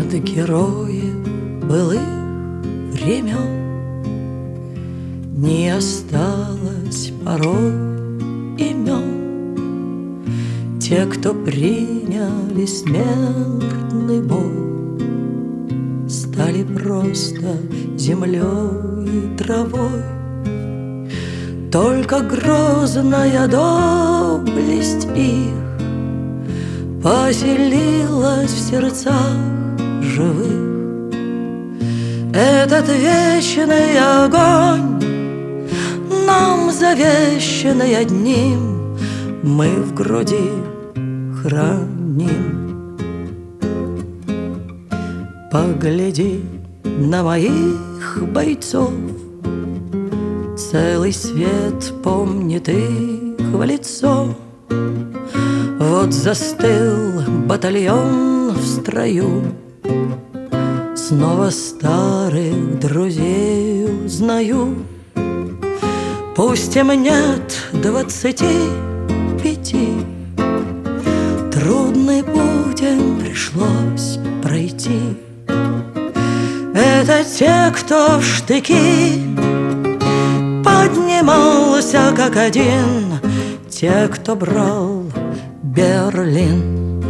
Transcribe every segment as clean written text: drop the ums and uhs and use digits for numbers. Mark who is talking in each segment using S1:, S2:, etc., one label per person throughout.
S1: Нет героев былых времен, не осталось порой имен. Те, кто приняли смертный бой, стали просто землей и травой. Только грозная доблесть их поселилась в сердцах живых. Этот вечный огонь, нам завещанный одним, мы в груди храним. Погляди на моих бойцов, целый свет помнит их в лицо. Вот застыл батальон в строю, снова старых друзей узнаю. Пусть им нет 25, трудный путь им пришлось пройти. Это те, кто в штыки поднимался как один, те, кто брал Берлин.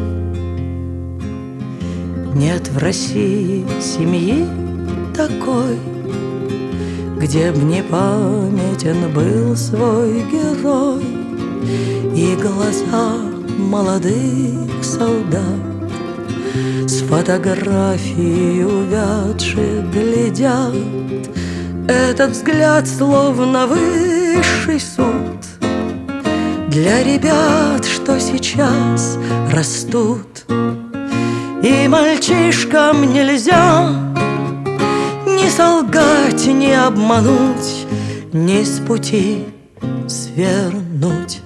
S1: Нет в России семьи такой, где б не памятен был свой герой. И глаза молодых солдат с фотографией увядших глядят. Этот взгляд словно высший суд для ребят, что сейчас растут. И мальчишкам нельзя ни солгать, ни обмануть, ни с пути свернуть.